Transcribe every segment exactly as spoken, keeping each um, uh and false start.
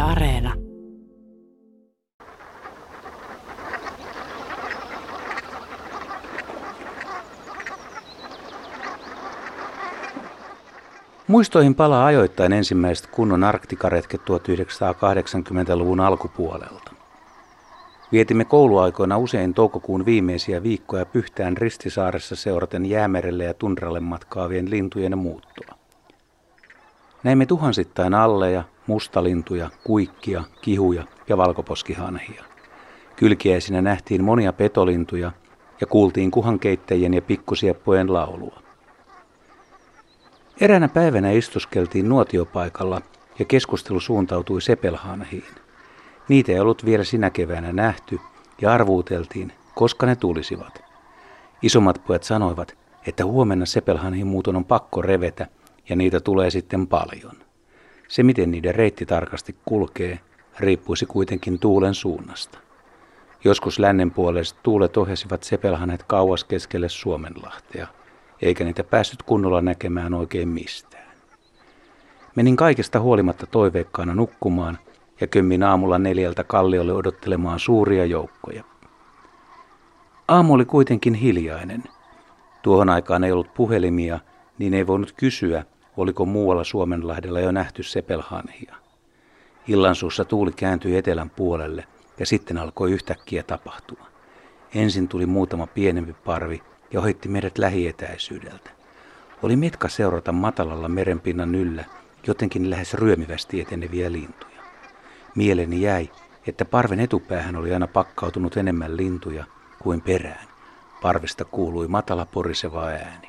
Areena. Muistoihin palaa ajoittain ensimmäiset kunnon arktikaretket tuhatyhdeksänsataakahdeksankymmentäluvun alkupuolelta. Vietimme kouluaikoina usein toukokuun viimeisiä viikkoja Pyhtään Ristisaaressa seuraten Jäämerelle ja tundralle matkaavien lintujen muuttoa. Näimme tuhansittain alleja, mustalintuja, kuikkia, kihuja ja valkoposkihanhia. Kylkiäisinä nähtiin monia petolintuja ja kuultiin kuhankeittäjien ja pikkusieppojen laulua. Eräänä päivänä istuskeltiin nuotiopaikalla ja keskustelu suuntautui sepelhanhiin. Niitä ei ollut vielä sinä keväänä nähty ja arvuuteltiin, koska ne tulisivat. Isommat pojat sanoivat, että huomenna sepelhanhin muuton on pakko revetä ja niitä tulee sitten paljon. Se, miten niiden reitti tarkasti kulkee, riippuisi kuitenkin tuulen suunnasta. Joskus lännenpuoleiset tuulet ohjasivat sepelhanhet kauas keskelle Suomenlahtea, eikä niitä päässyt kunnolla näkemään oikein mistään. Menin kaikesta huolimatta toiveikkaana nukkumaan ja kömmin aamulla neljältä kalliolle odottelemaan suuria joukkoja. Aamu oli kuitenkin hiljainen. Tuohon aikaan ei ollut puhelimia, niin ei voinut kysyä, oliko muualla Suomenlahdella jo nähty sepelhanhia. Illansuussa tuuli kääntyi etelän puolelle ja sitten alkoi yhtäkkiä tapahtua. Ensin tuli muutama pienempi parvi ja ohitti meidät lähietäisyydeltä. Oli metka seurata matalalla merenpinnan yllä jotenkin lähes ryömivästi eteneviä lintuja. Mieleni jäi, että parven etupäähän oli aina pakkautunut enemmän lintuja kuin perään. Parvesta kuului matala poriseva ääni.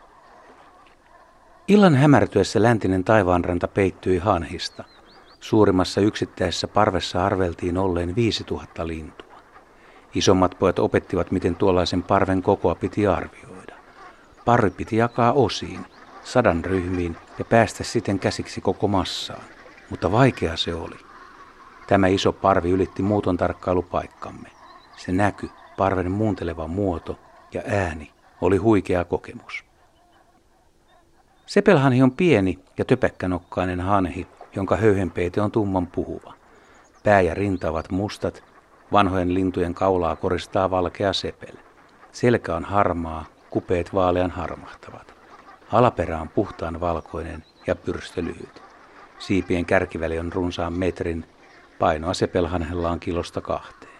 Illan hämärtyessä läntinen taivaanranta peittyi hanhista. Suurimmassa yksittäisessä parvessa arveltiin olleen viisituhatta lintua. Isommat pojat opettivat, miten tuollaisen parven kokoa piti arvioida. Parvi piti jakaa osiin, sadan ryhmiin ja päästä siten käsiksi koko massaan, mutta vaikea se oli. Tämä iso parvi ylitti muuton tarkkailupaikkamme. Se näky, parven muunteleva muoto ja ääni oli huikea kokemus. Sepelhanhi on pieni ja töpäkkänokkainen hanhi, jonka höyhenpeite on tumman puhuva. Pää ja rinta ovat mustat, vanhojen lintujen kaulaa koristaa valkea sepel. Selkä on harmaa, kupeet vaalean harmahtavat. Alaperä on puhtaan valkoinen ja pyrstö lyhyt. Siipien kärkiväli on runsaan metrin, painoa sepelhanhella on kilosta kahteen.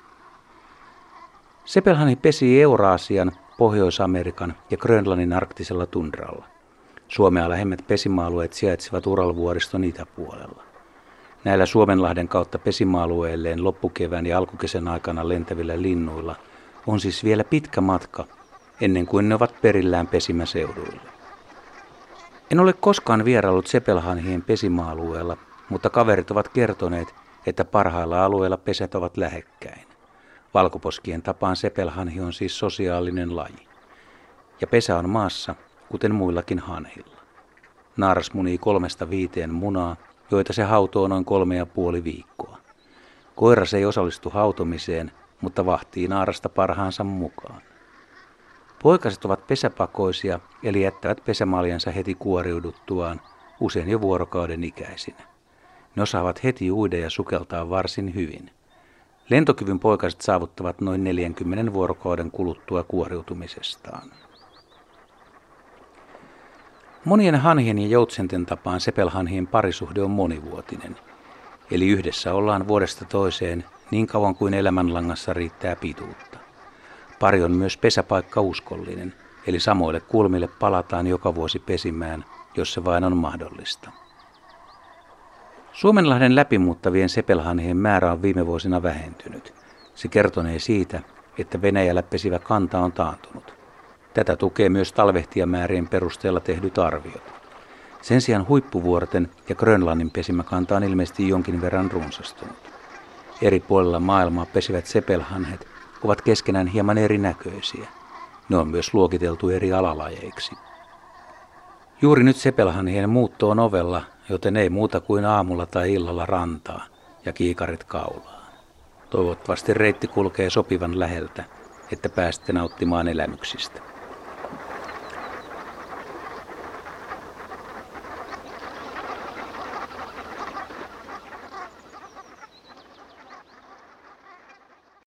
Sepelhanhi pesii Euraasian, Pohjois-Amerikan ja Grönlannin arktisella tundralla. Suomea lähemmät pesimäalueet sijaitsevat Uralvuoriston itäpuolella. Näillä Suomenlahden kautta pesimäalueelleen loppukevään ja alkukesän aikana lentävillä linnuilla on siis vielä pitkä matka ennen kuin ne ovat perillään pesimäseuduilla. En ole koskaan vieraillut sepelhanhien pesimäalueella, mutta kaverit ovat kertoneet, että parhailla alueilla pesät ovat lähekkäin. Valkoposkien tapaan sepelhanhi on siis sosiaalinen laji. Ja pesä on maassa, kuten muillakin hanhilla. Naaras munii kolmesta viiteen munaa, joita se hautoo noin kolme ja puoli viikkoa. Koiras ei osallistu hautomiseen, mutta vahtii naarasta parhaansa mukaan. Poikaset ovat pesäpakoisia, eli jättävät pesämaljansa heti kuoriuduttuaan, usein jo vuorokauden ikäisinä. Ne osaavat heti uida ja sukeltaa varsin hyvin. Lentokyvyn poikaset saavuttavat noin neljänkymmenen vuorokauden kuluttua kuoriutumisestaan. Monien hanhien ja joutsenten tapaan sepelhanhien parisuhde on monivuotinen, eli yhdessä ollaan vuodesta toiseen niin kauan kuin elämänlangassa riittää pituutta. Pari on myös pesäpaikka uskollinen, eli samoille kulmille palataan joka vuosi pesimään, jos se vain on mahdollista. Suomenlahden läpimuuttavien sepelhanhien määrä on viime vuosina vähentynyt. Se kertonee siitä, että Venäjällä pesivä kanta on taantunut. Tätä tukee myös talvehtijamäärien perusteella tehdyt arviot. Sen sijaan huippuvuorten ja Grönlannin pesimäkanta on ilmeisesti jonkin verran runsastunut. Eri puolilla maailmaa pesivät sepelhanhet ovat keskenään hieman erinäköisiä. Ne on myös luokiteltu eri alalajeiksi. Juuri nyt sepelhanhien muutto on ovella, joten ei muuta kuin aamulla tai illalla rantaa ja kiikarit kaulaan. Toivottavasti reitti kulkee sopivan läheltä, että pääsette nauttimaan elämyksistä.